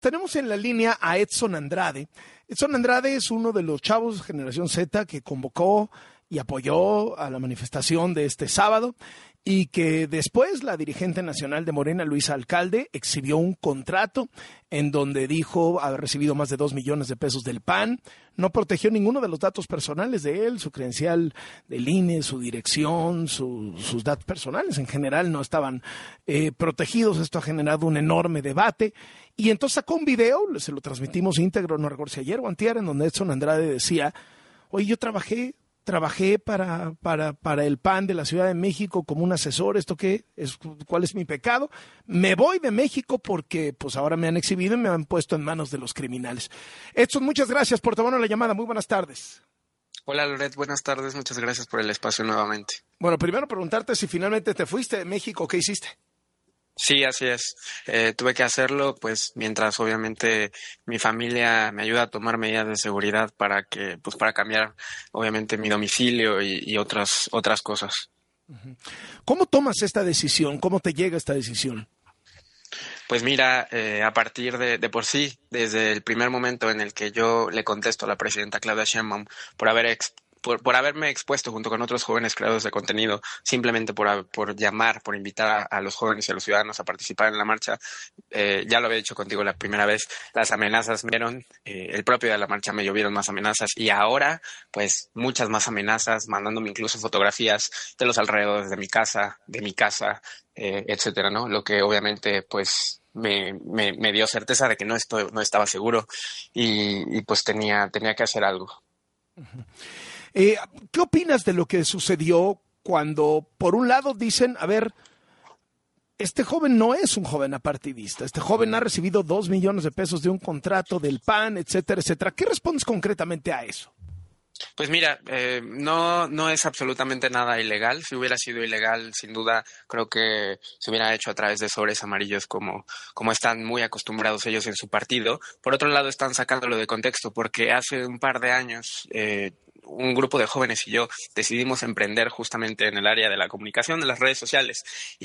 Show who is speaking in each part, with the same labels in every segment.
Speaker 1: Tenemos en la línea a Edson Andrade. Edson Andrade es uno de los chavos de Generación Z que convocó y apoyó a la manifestación de este sábado y que después la dirigente nacional de Morena, Luisa Alcalde, exhibió un contrato en donde dijo haber recibido más de 2 millones de pesos del PAN. No protegió ninguno de los datos personales de él, su credencial del INE, su dirección, sus datos personales en general no estaban protegidos. Esto ha generado un enorme debate. Y entonces sacó un video, se lo transmitimos íntegro, no recuerdo si ayer o antier, en donde Edson Andrade decía, oye, yo trabajé para el PAN de la Ciudad de México como un asesor. ¿Esto qué es? ¿Cuál es mi pecado? Me voy de México porque pues ahora me han exhibido y me han puesto en manos de los criminales. Edson, muchas gracias por tomarnos la llamada. Muy buenas tardes.
Speaker 2: Hola Loret, buenas tardes. Muchas gracias por el espacio nuevamente.
Speaker 1: Bueno, primero preguntarte si finalmente te fuiste de México, ¿qué hiciste?
Speaker 2: Sí, así es. Tuve que hacerlo, pues, mientras obviamente mi familia me ayuda a tomar medidas de seguridad para cambiar, obviamente, mi domicilio y otras cosas.
Speaker 1: ¿Cómo tomas esta decisión? ¿Cómo te llega esta decisión?
Speaker 2: Pues mira, a partir de por sí, desde el primer momento en el que yo le contesto a la presidenta Claudia Sheinbaum por haberme expuesto junto con otros jóvenes creadores de contenido, simplemente por llamar, por invitar a los jóvenes y a los ciudadanos a participar en la marcha, ya lo había dicho contigo la primera vez, las amenazas me dieron, el propio día de la marcha me llovieron más amenazas y ahora, pues, muchas más amenazas, mandándome incluso fotografías de los alrededores de mi casa, etcétera, ¿no? Lo que obviamente, pues, me dio certeza de que no estaba seguro y pues tenía que hacer algo.
Speaker 1: Uh-huh. ¿Qué opinas de lo que sucedió cuando, por un lado, dicen, a ver, este joven no es un joven apartidista, este joven ha recibido 2 millones de pesos de un contrato del PAN, etcétera, etcétera? ¿Qué respondes concretamente a eso?
Speaker 2: Pues mira, no es absolutamente nada ilegal. Si hubiera sido ilegal, sin duda, creo que se hubiera hecho a través de sobres amarillos como están muy acostumbrados ellos en su partido. Por otro lado, están sacándolo de contexto porque hace un par de años un grupo de jóvenes y yo decidimos emprender justamente en el área de la comunicación, de las redes sociales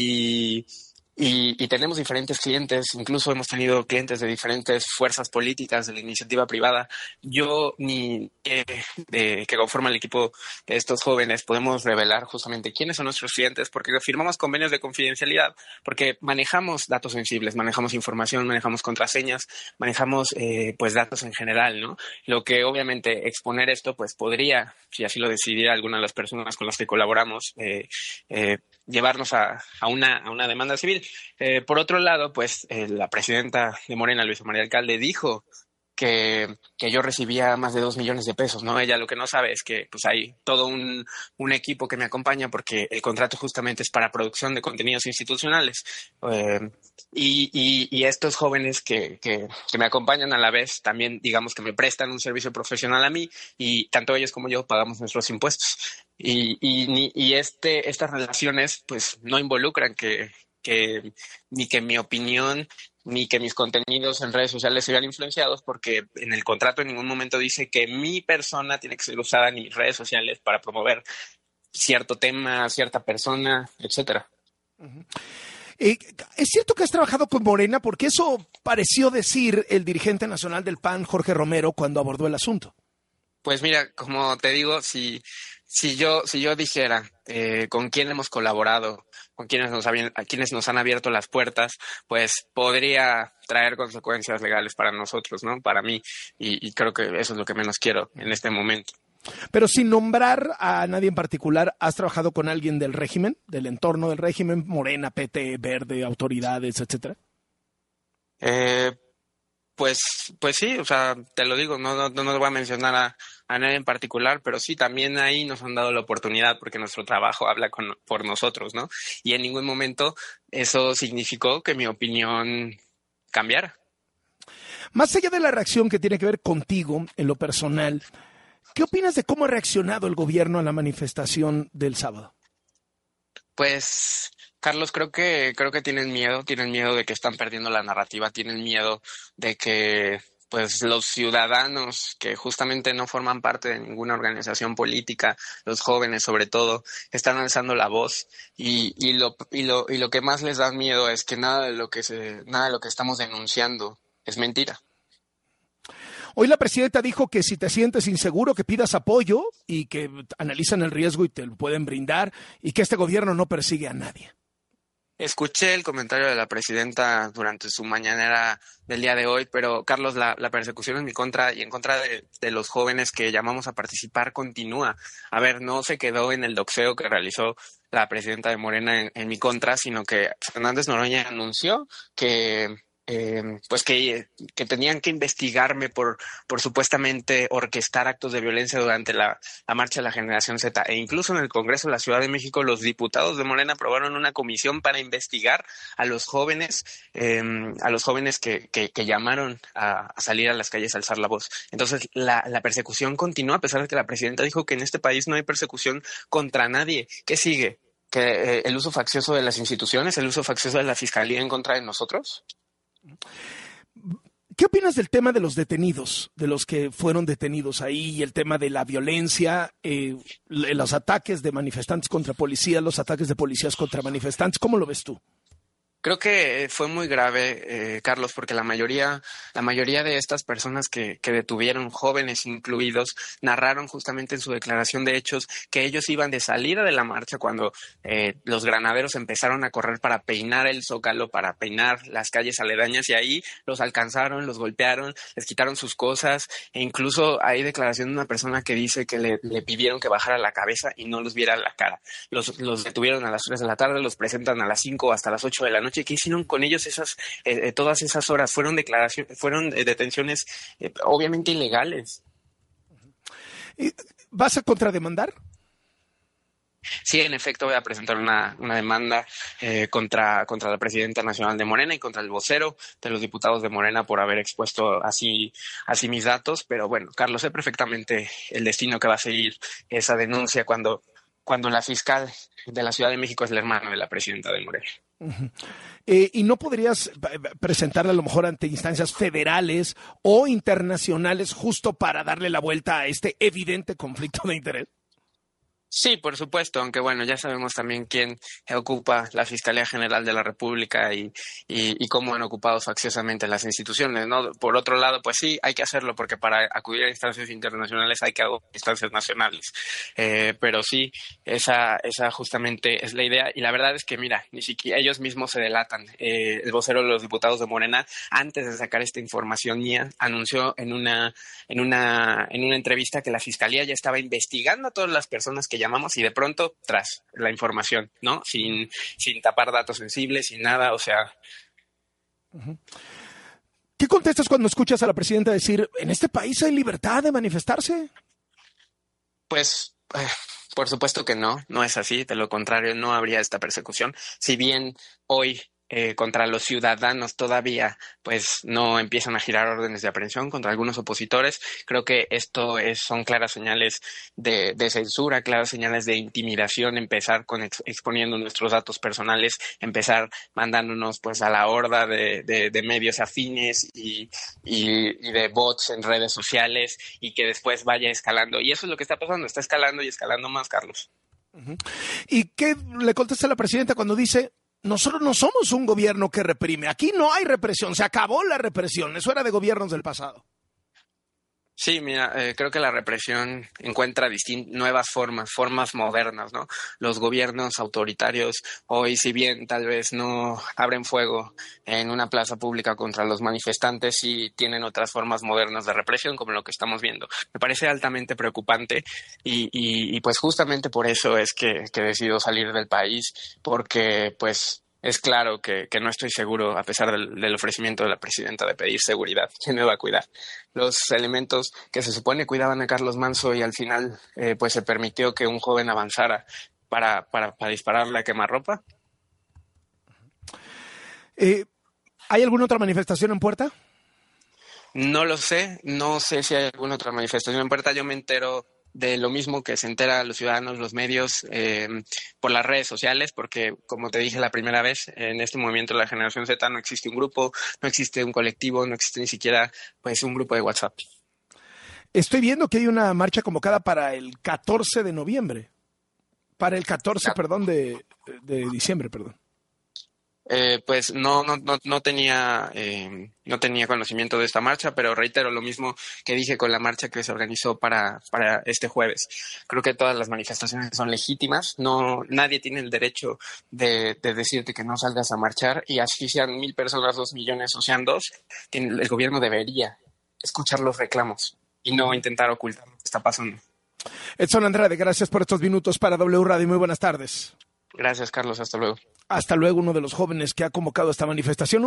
Speaker 2: y tenemos diferentes clientes, incluso hemos tenido clientes de diferentes fuerzas políticas de la iniciativa privada. Yo que conforman el equipo de estos jóvenes podemos revelar justamente quiénes son nuestros clientes porque firmamos convenios de confidencialidad, porque manejamos datos sensibles, manejamos información, manejamos contraseñas, manejamos pues datos en general, ¿no? Lo que obviamente exponer esto pues podría, si así lo decidiera alguna de las personas con las que colaboramos, llevarnos a una demanda civil. Por otro lado, pues la presidenta de Morena, Luisa María Alcalde, dijo que yo recibía más de 2 millones de pesos, ¿no? Ella lo que no sabe es que pues hay todo un equipo que me acompaña porque el contrato justamente es para producción de contenidos institucionales. Y estos jóvenes que me acompañan a la vez también, digamos que me prestan un servicio profesional a mí y tanto ellos como yo pagamos nuestros impuestos. Y estas relaciones pues no involucran ni que mi opinión ni que mis contenidos en redes sociales se vean influenciados porque en el contrato en ningún momento dice que mi persona tiene que ser usada en mis redes sociales para promover cierto tema, cierta persona, etcétera.
Speaker 1: Uh-huh. ¿Es cierto que has trabajado con Morena? Porque eso pareció decir el dirigente nacional del PAN, Jorge Romero, cuando abordó el asunto.
Speaker 2: Pues mira, como te digo, si yo dijera con quién hemos colaborado, con quienes nos han abierto las puertas, pues podría traer consecuencias legales para nosotros, ¿no? Para mí, y creo que eso es lo que menos quiero en este momento.
Speaker 1: Pero sin nombrar a nadie en particular, ¿has trabajado con alguien del régimen, del entorno del régimen, Morena, PT, Verde, autoridades, etcétera?
Speaker 2: Pues sí, o sea, te lo digo, no voy a mencionar a nadie en particular, pero sí, también ahí nos han dado la oportunidad porque nuestro trabajo habla por nosotros, ¿no? Y en ningún momento eso significó que mi opinión cambiara.
Speaker 1: Más allá de la reacción que tiene que ver contigo en lo personal, ¿qué opinas de cómo ha reaccionado el gobierno a la manifestación del sábado?
Speaker 2: Pues, Carlos, creo que tienen miedo de que están perdiendo la narrativa, tienen miedo de que pues los ciudadanos que justamente no forman parte de ninguna organización política, los jóvenes sobre todo, están alzando la voz y lo que más les da miedo es que nada de lo que estamos denunciando es mentira.
Speaker 1: Hoy la presidenta dijo que si te sientes inseguro, que pidas apoyo y que analizan el riesgo y te lo pueden brindar y que este gobierno no persigue a nadie.
Speaker 2: Escuché el comentario de la presidenta durante su mañanera del día de hoy, pero Carlos, la persecución en mi contra y en contra de los jóvenes que llamamos a participar continúa. A ver, no se quedó en el doxeo que realizó la presidenta de Morena en mi contra, sino que Fernández Noroña anunció que pues que tenían que investigarme por supuestamente orquestar actos de violencia durante la marcha de la Generación Z. E incluso en el Congreso de la Ciudad de México, los diputados de Morena aprobaron una comisión para investigar a los jóvenes que llamaron a salir a las calles a alzar la voz. Entonces, la persecución continúa, a pesar de que la presidenta dijo que en este país no hay persecución contra nadie. ¿Qué sigue? ¿Que el uso faccioso de las instituciones, el uso faccioso de la fiscalía en contra de nosotros?
Speaker 1: ¿Qué opinas del tema de los detenidos, de los que fueron detenidos ahí, y el tema de la violencia, los ataques de manifestantes contra policías, los ataques de policías contra manifestantes? ¿Cómo lo ves tú?
Speaker 2: Creo que fue muy grave, Carlos, porque la mayoría de estas personas que detuvieron, jóvenes incluidos, narraron justamente en su declaración de hechos que ellos iban de salida de la marcha cuando los granaderos empezaron a correr para peinar el Zócalo, para peinar las calles aledañas, y ahí los alcanzaron, los golpearon, les quitaron sus cosas, e incluso hay declaración de una persona que dice que le pidieron que bajara la cabeza y no los viera la cara. Los detuvieron a las 3 de la tarde, los presentan a las 5 hasta las 8 de la noche. ¿Qué hicieron con ellos todas esas horas? Fueron detenciones obviamente ilegales.
Speaker 1: ¿Vas a contrademandar?
Speaker 2: Sí, en efecto, voy a presentar una demanda contra la presidenta nacional de Morena y contra el vocero de los diputados de Morena por haber expuesto así mis datos. Pero bueno, Carlos, sé perfectamente el destino que va a seguir esa denuncia cuando la fiscal de la Ciudad de México es la hermana de la presidenta de Morena.
Speaker 1: Uh-huh. ¿Y no podrías presentarla a lo mejor ante instancias federales o internacionales justo para darle la vuelta a este evidente conflicto de interés?
Speaker 2: Sí, por supuesto, aunque bueno, ya sabemos también quién ocupa la Fiscalía General de la República y cómo han ocupado facciosamente las instituciones, ¿no? Por otro lado, pues sí, hay que hacerlo porque para acudir a instancias internacionales hay que acudir a instancias nacionales. Pero sí, esa justamente es la idea, y la verdad es que, mira, ni siquiera ellos mismos se delatan. El vocero de los diputados de Morena, antes de sacar esta información mía, anunció en una entrevista que la Fiscalía ya estaba investigando a todas las personas que llamamos, y de pronto tras la información, ¿no? Sin tapar datos sensibles, sin nada, o sea.
Speaker 1: Uh-huh. ¿Qué contestas cuando escuchas a la presidenta decir, en este país hay libertad de manifestarse?
Speaker 2: Pues, por supuesto que no es así, de lo contrario no habría esta persecución. Si bien hoy contra los ciudadanos todavía pues no empiezan a girar órdenes de aprehensión contra algunos opositores, creo que esto son claras señales de censura, claras señales de intimidación, empezar con exponiendo nuestros datos personales, empezar mandándonos pues a la horda de medios afines y de bots en redes sociales, y que después vaya escalando. Y eso es lo que está pasando, está escalando y escalando más, Carlos.
Speaker 1: Uh-huh. ¿Y qué le contesta la presidenta cuando dice, nosotros no somos un gobierno que reprime, aquí no hay represión, se acabó la represión, eso era de gobiernos del pasado?
Speaker 2: Sí, mira, creo que la represión encuentra nuevas formas modernas, ¿no? Los gobiernos autoritarios hoy, si bien tal vez no abren fuego en una plaza pública contra los manifestantes, sí tienen otras formas modernas de represión, como lo que estamos viendo. Me parece altamente preocupante y pues justamente por eso es que decido salir del país, porque pues es claro que no estoy seguro, a pesar del ofrecimiento de la presidenta de pedir seguridad. ¿Quién me va a cuidar? Los elementos que se supone cuidaban a Carlos Manso, y al final pues se permitió que un joven avanzara para dispararle a quemarropa.
Speaker 1: ¿Hay alguna otra manifestación en puerta?
Speaker 2: No lo sé, no sé si hay alguna otra manifestación en puerta. Yo me entero de lo mismo que se entera los ciudadanos, los medios, por las redes sociales, porque como te dije la primera vez, en este movimiento de la Generación Z no existe un grupo, no existe un colectivo, no existe ni siquiera pues un grupo de WhatsApp.
Speaker 1: Estoy viendo que hay una marcha convocada para el 14 de noviembre, para el 14, de diciembre, perdón.
Speaker 2: Pues no tenía conocimiento de esta marcha, pero reitero lo mismo que dije con la marcha que se organizó para este jueves. Creo que todas las manifestaciones son legítimas, nadie tiene el derecho de decirte que no salgas a marchar, y así sean 1,000 personas, 2 millones o sean 2, el gobierno debería escuchar los reclamos y no intentar ocultar lo que está pasando.
Speaker 1: Edson Andrade, gracias por estos minutos para W Radio. Muy buenas tardes.
Speaker 2: Gracias, Carlos. Hasta luego.
Speaker 1: Hasta luego, uno de los jóvenes que ha convocado esta manifestación.